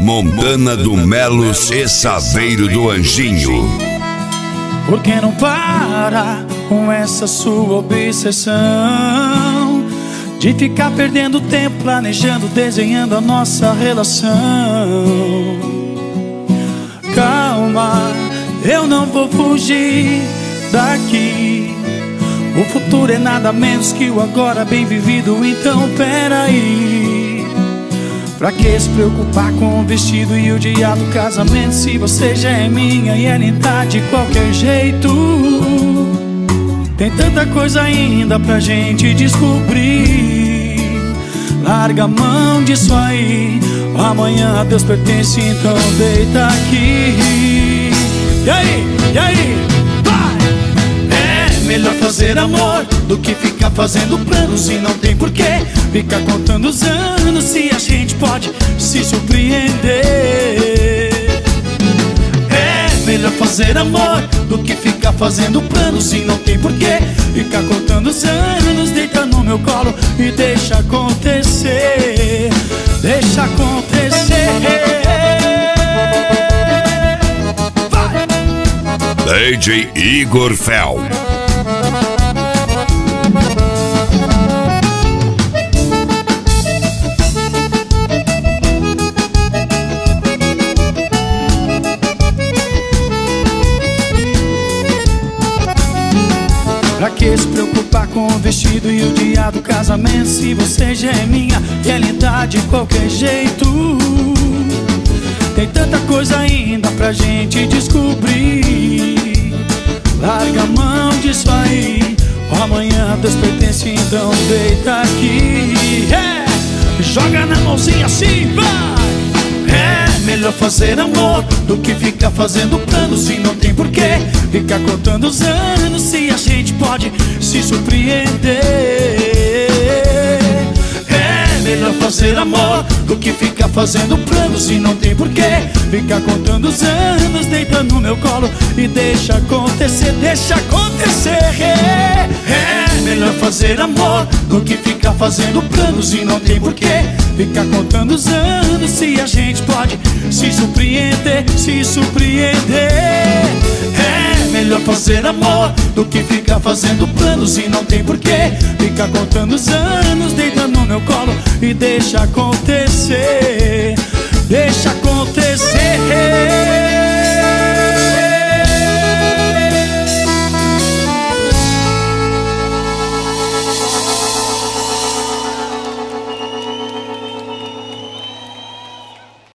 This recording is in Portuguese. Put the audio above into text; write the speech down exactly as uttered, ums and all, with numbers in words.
Montana do Melos e Saveiro do Anjinho. Por que não para com essa sua obsessão de ficar perdendo tempo planejando, desenhando a nossa relação? Calma, eu não vou fugir daqui. O futuro é nada menos que o agora bem vivido. Então peraí, pra que se preocupar com o vestido e o dia do casamento, se você já é minha e ela tá de qualquer jeito? Tem tanta coisa ainda pra gente descobrir. Larga a mão disso aí, amanhã a Deus pertence, então deita aqui. E aí, e aí, vai! É melhor fazer amor do que ficar fazendo planos, e não tem porquê ficar contando os anos se a gente pode se surpreender. É melhor fazer amor do que ficar fazendo planos, e não tem porquê ficar contando os anos. Deita no meu colo e deixa acontecer, deixa acontecer. Vai! D J Igor Fel. Pra que se preocupar com o vestido e o dia do casamento, se você já é minha e ela tá de qualquer jeito? Tem tanta coisa ainda pra gente descobrir. Larga a mão disso aí, amanhã Deus pertence, então deita aqui. É, joga na mãozinha assim, vai! É melhor fazer amor do que ficar fazendo planos, e não tem porquê ficar contando os anos se a gente pode se surpreender. É melhor fazer amor do que ficar fazendo planos, e não tem porquê ficar contando os anos. Deita no meu colo e deixa acontecer, deixa acontecer. É, é melhor fazer amor do que ficar fazendo planos, e não tem porquê ficar contando os anos se a gente pode se surpreender, se surpreender. É melhor fazer amor do que ficar fazendo planos, e não tem porquê ficar contando os anos. Deita no meu colo e deixa acontecer, deixa acontecer.